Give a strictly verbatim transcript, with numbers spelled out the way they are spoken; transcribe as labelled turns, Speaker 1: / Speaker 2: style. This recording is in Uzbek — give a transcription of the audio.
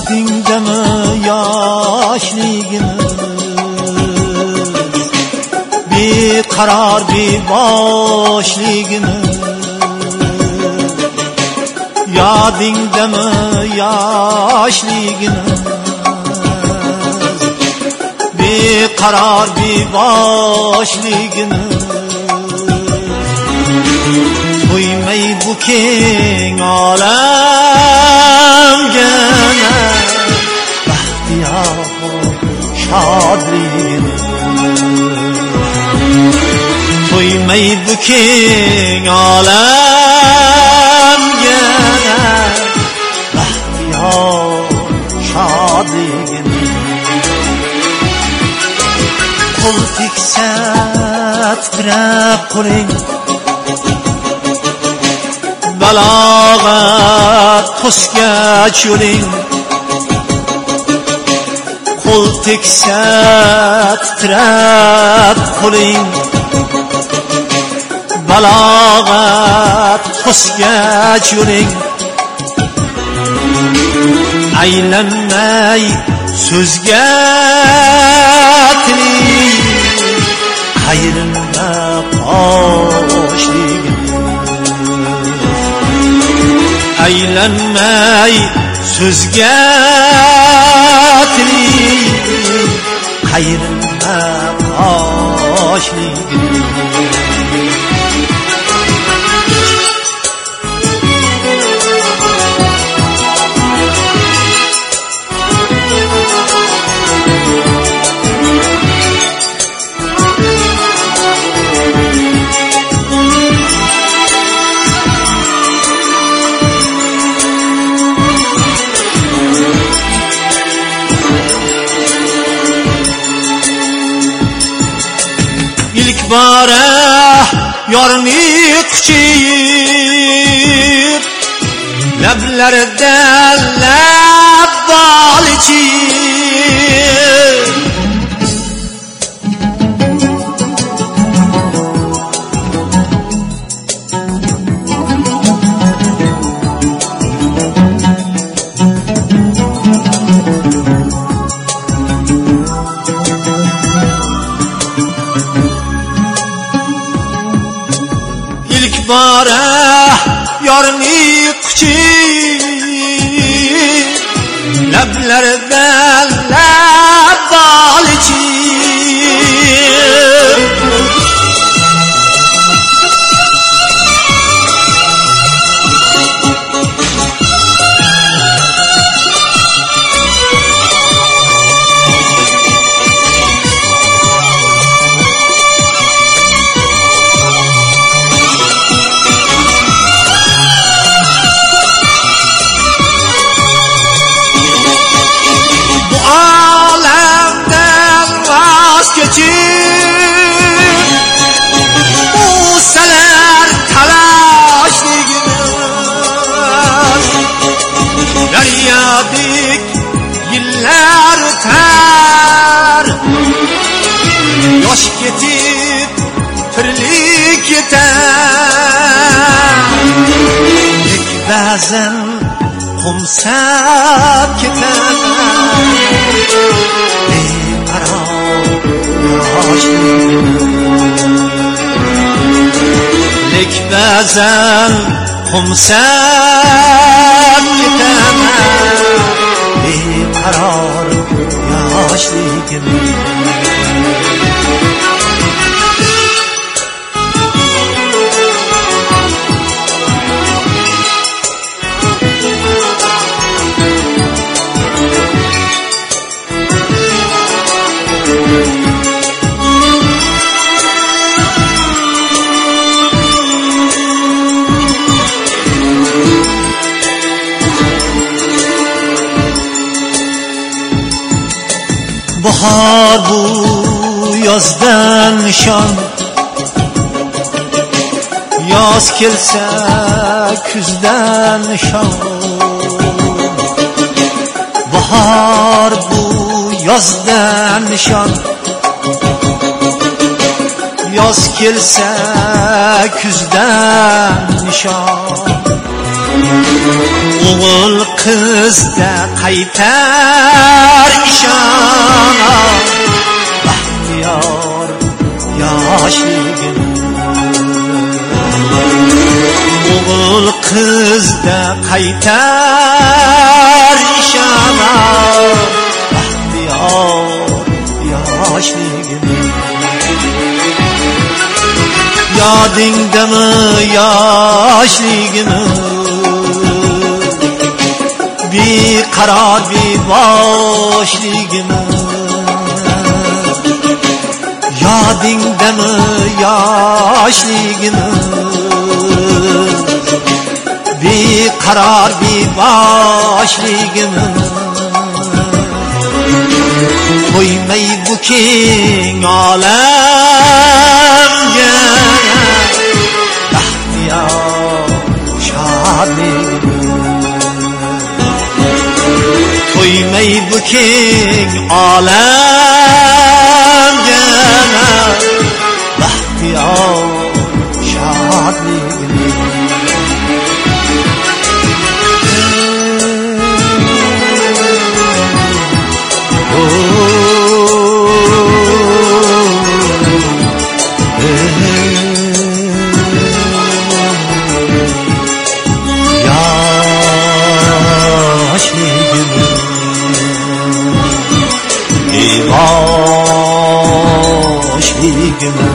Speaker 1: Yodingdami yoshligimiz, beqaror beboshligimiz. Yodingdami yoshligimiz, beqaror beboshligimiz. To'ymay bu keng olamga baxtiyor shodligimiz. To'ymay bu keng olamga baxtiyor shodligimiz. Qo'l teksa titrab qo'ling, balog'at to'sgach yo'ling. Qo'l teksa titrab qo'ling, balog'at to'sgach yo'ling. Aylanmay so'zga tiling, qayrilma qoshligimiz. Aylanmay so'zga tiling, qayrilma qoshligimiz. İlk bora yorni quchib, lablarida labbol ichib. İlk bora yorni quchib, lablarida labbol ichib. Busalar talashligimiz, daryodik yillar tar. Yosh ketib tirlik ketar, lek ba'zan qo'msab ketar. Lek ba'zan qo'msab ketaman, beqaror yoshligimiz. Bahor bu yozdan nishon, yoz kelsa kuzdan nishon. Bahor bu yozdan nishon, yoz kelsa kuzdan nishon. Oğul kızda qaytar ishona Baxtiyor yoshligim Oğul kızda qaytar ishona Baxtiyor yoshligim Yodingdami yoshligim Beqaror beboshligim Yodingdami yoshligim Beqaror beboshligim Qo'ymay bu keng olamga Baxtiyor shodligim Qo'ymay bu keng olamga Baxtiyor shodligim Yoshligim